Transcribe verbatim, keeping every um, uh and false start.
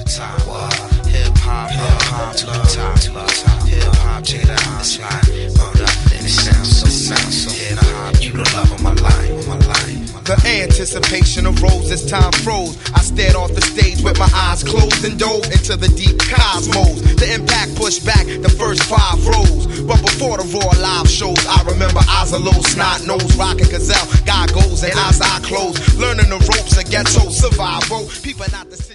the top. Hip hop, hip hop to the top. Hip hop, check it out, it's like, hold up, and it sounds so nice. Hip hop, you the love of my life, my life. The anticipation arose as time froze. I stared off the stage with my eyes closed and dove into the deep cosmos. The impact pushed back the first five rows. But before the raw live shows, I remember eyes a low, snot nose, rockin' gazelle, God goes and eyes I close. Learning the ropes of ghetto survival. People not the